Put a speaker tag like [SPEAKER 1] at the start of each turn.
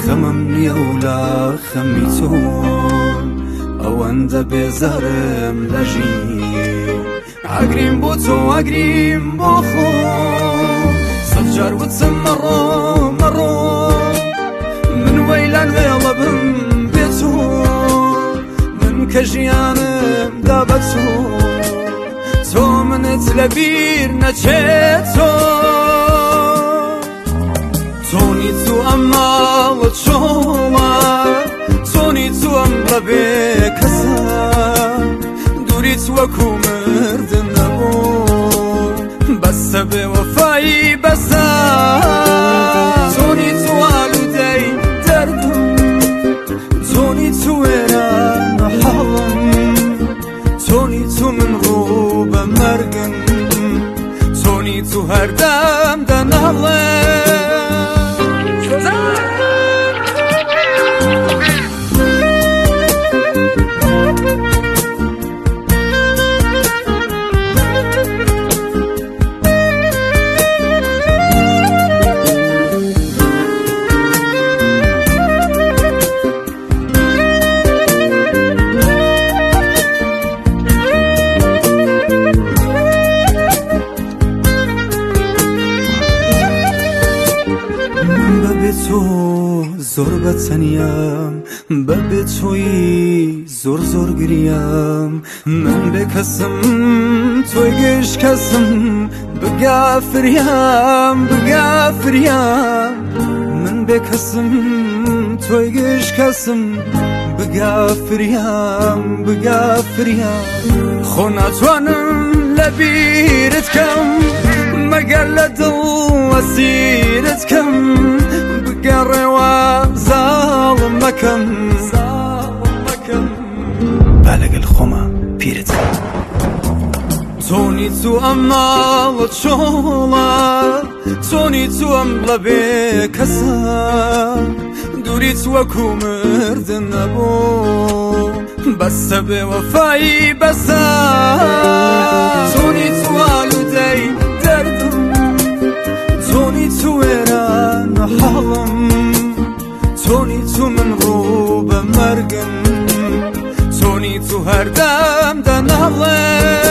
[SPEAKER 1] خەمم نییە ولا خەمی تۆن ئەوەندە بێزارم لە ژین ئەگریم بۆ تۆ ئەگریم بۆ خۆ سەد جار وتم مەڕۆ مەڕۆ من وەیلان وێڵە بم بێ تۆ من کە ژیانم دا بە تۆ تۆ منت لەبیر نەچێت تۆ تۆنی تو ئەم ماڵە چۆڵە تۆنی تو ئەم ڕەبێ کەسە دووریت وەکو مردن نەبوو بەسە بێ وەفایی بەسە تۆنی تو ئالوودەی دەردم تۆنی تو وێران حەڵم تۆنی تو من ڕوو بە مەرگن تۆنی تو هەردەم دەناڵێ زۆر بەتەنیام بەبێ تۆی زۆر زۆر گریام من بێ کەسم تۆی گەشت کەسم بگا فریام بگا فریام من بێ کەسم تۆی گەشت کەسم بگا فریام بگا فریام خۆ ناتوانم لە بیرت کەم مەگەر لە دڵ ئەسیرت کەم بگەڕێوە زاڵم مەکەم با لەگەڵ خۆمە پیرت تۆنی تو ئەم ماڵە چۆڵە تۆنی تو ئەم ڕەبێ کەسە دووریت وەکو مردن نەبوو بەسە بێ وەفایی بەسە تۆنی تو ئالوودەی دەردم تۆنی تو وێران حەڵم تۆنی تو من ڕوو بە مەرگن تۆنی تو هەردەم دەناڵێ